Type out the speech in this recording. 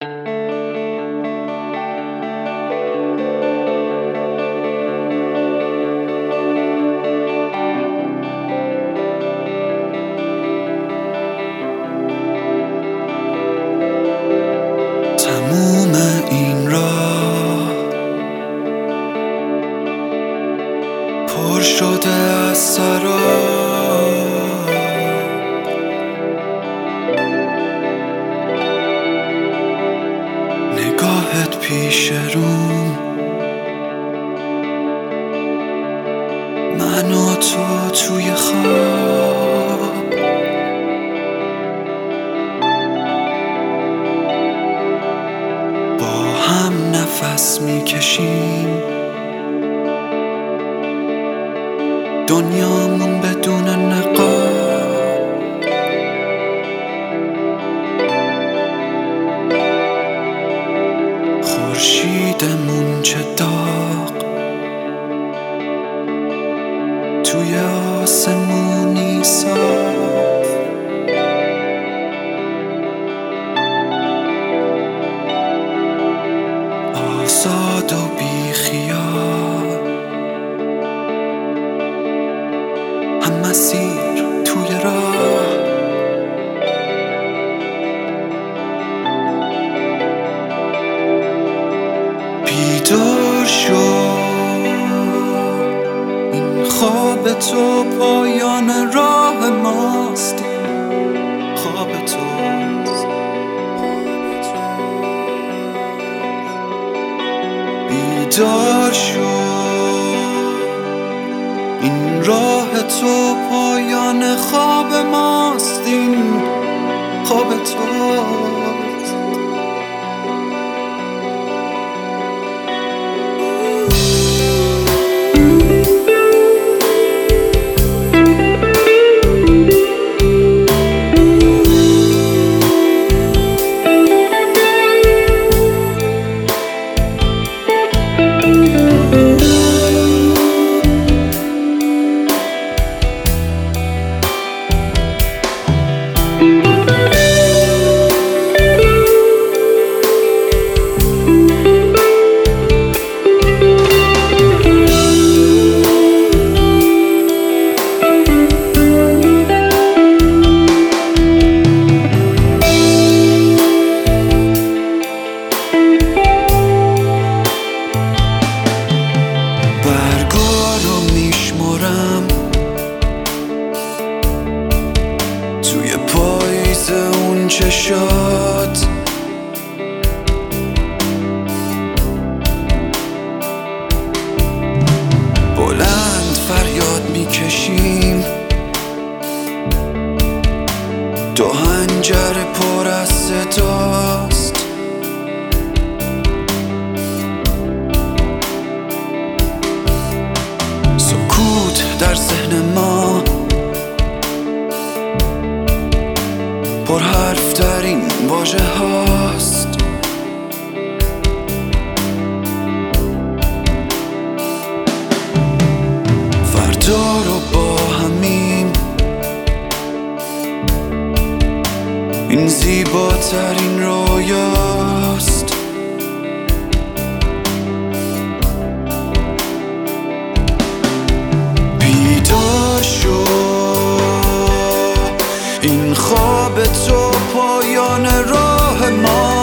تموم این راه پر شده از سراب، نگاهت پیش روم، من و تو توی خواب، با هم نفس میکشیم، دنیامون بدون نقاب، خورشیدمون چه داغ توی آسمونی صاف، آزاد و بی خیال، هم مسیر توی راه، بیدار شو، این خواب تو پایان راه ماست، خواب توست، بیدار شو، این راه تو پایان خواب ماست، این خواب توست. برگارو میشمرم توی پاییز اون چشات، بلند فریاد میکشیم، دو حنجر پر از صداست، سکوت در ذهن ما پر حرف در این واژه هاست، فردا رو با همیم، این زیباترین رویاست، بیدار شو، این خواب تو پایان راه ما.